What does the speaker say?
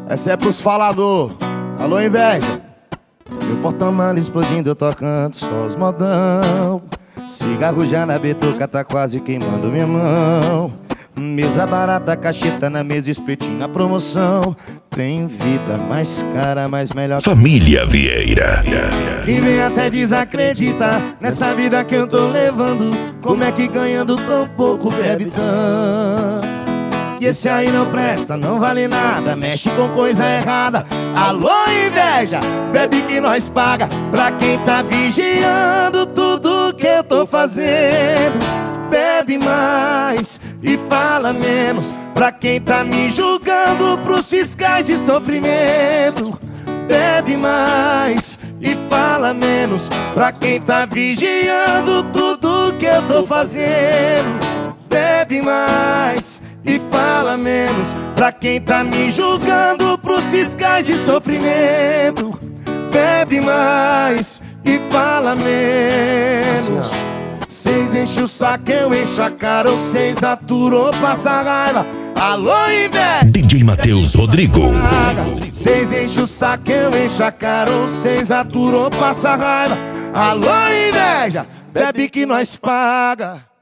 Essa é pros falador. Alô, inveja. Meu porta-mala explodindo, eu tocando só os modão. Cigarro já na bituca, tá quase queimando minha mão. Mesa barata, cacheta na mesa, espetinho na promoção. Tem vida mais cara, mais melhor. Família Vieira. E vem até desacreditar nessa vida que eu tô levando. Como é que ganhando tão pouco bebe tanto? E esse aí não presta, não vale nada, mexe com coisa errada. Alô, inveja, bebe que nós paga. Pra quem tá vigiando tudo que eu tô fazendo. Bebe mais e fala menos. Pra quem tá me julgando pros fiscais de sofrimento. Bebe mais e fala menos. Pra quem tá vigiando tudo que eu tô fazendo. Bebe mais e fala menos. Pra quem tá me julgando pros fiscais de sofrimento. Bebe mais e fala menos. Cês enchem o saco, eu encho a cara. Ou cês aturou, passa raiva. Alô, inveja! DJ Matheus Rodrigo. Cês enchem o saco, eu encho a cara. Ou cês aturou, passa raiva. Alô, inveja! Bebe que nós paga.